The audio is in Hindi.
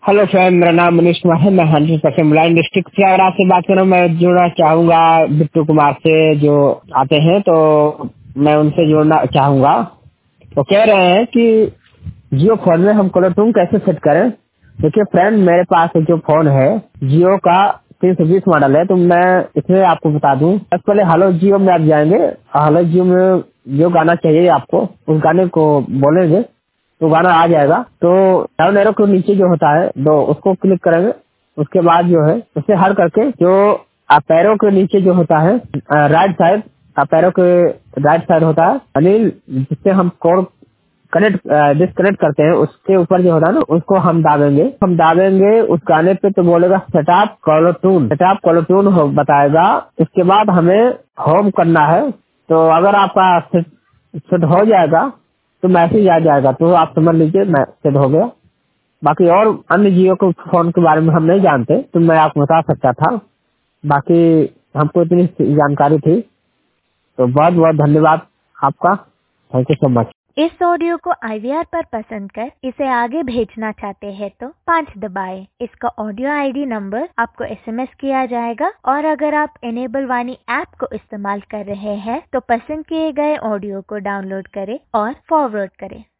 हेलो फ्रेंड, मेरा नाम मनीष कुमार है। मैं 100% ब्लाइंड डिस्ट्रिक्ट प्रयागराज से बात कर रहा हूँ। मैं जुड़ना चाहूंगा बिट्टू कुमार से जो आते हैं, तो मैं उनसे जुड़ना चाहूंगा। तो कह रहे हैं कि जियो फोन में हम कलर टून कैसे सेट करें। देखिए फ्रेंड, मेरे पास जो फोन है जियो का 320 मॉडल है, तो मैं इसमें आपको बता दूं। सबसे पहले हेलो जियो में आप जाएंगे। हेलो जियो में जो गाना चाहिए आपको, उस गाने को बोलेंगे तो गाना आ जाएगा। तो डाउन एरो के नीचे जो होता है दो, उसको क्लिक करेंगे। उसके बाद जो है उसे हर करके जो आप एरो के नीचे जो होता है राइट साइड, आप एरो के राइट साइड होता है अनिल, जिससे हम कोड कनेक्ट डिस्कनेक्ट करते हैं, उसके ऊपर जो होता है ना, उसको हम दाबेंगे उस गाने पे, तो बोलेगा सेटअप कॉलर ट्यून हो बताएगा। उसके बाद हमें होम करना है। तो अगर आपका सेट हो जाएगा तो मैसेज आ जाएगा, तो आप समझ लीजिए सेट हो गया। बाकी और अन्य जियो के फोन के बारे में हम नहीं जानते, तो मैं आपको बता सकता था। बाकी हमको इतनी जानकारी थी, तो बहुत बहुत धन्यवाद आपका। Thank you so much. इस ऑडियो को IVR पर पसंद कर इसे आगे भेजना चाहते हैं तो 5 दबाएं। इसका ऑडियो ID नंबर आपको SMS किया जाएगा। और अगर आप इनेबल वाणी ऐप को इस्तेमाल कर रहे हैं तो पसंद किए गए ऑडियो को डाउनलोड करें और फॉरवर्ड करें।